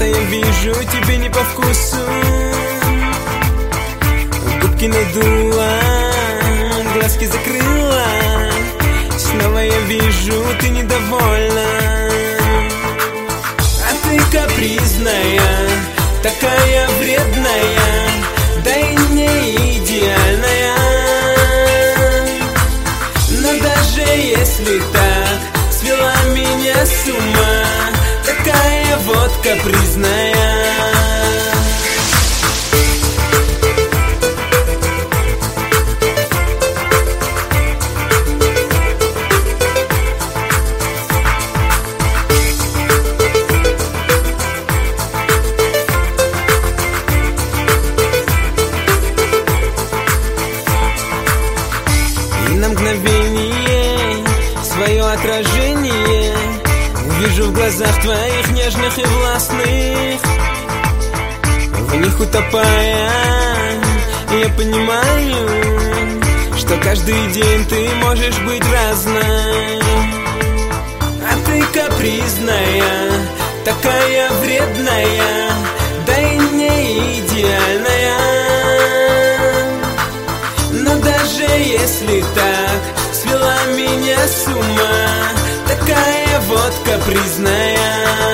я вижу, тебе не по вкусу. Губки надула, глазки закрыла. Снова я вижу, ты недовольна. А ты капризная, такая вредная, да и не идеальная. Но даже если так свела меня с ума, такая вот капризная. На мгновение свое отражение вижу в глазах твоих нежных и властных. В них утопая, я понимаю, что каждый день ты можешь быть разной. А ты капризная, такая вредная, да и не идеальная. Но даже если так свела меня с ума, такая вот капризная.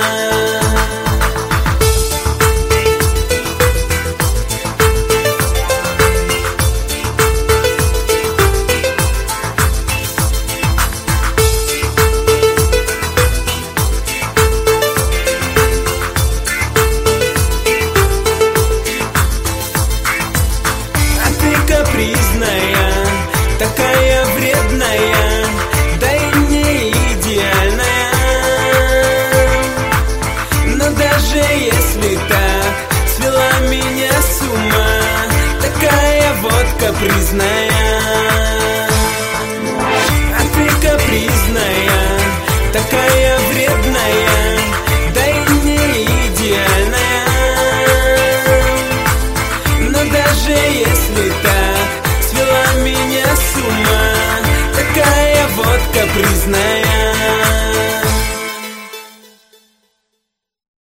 Капризная, такая вредная, да и не идеальная. Но даже если так свела меня с ума, такая вот капризная. А ты капризная, такая вредная, да и не идеальная. Но даже если так свела меня с ума, такая вот капризная.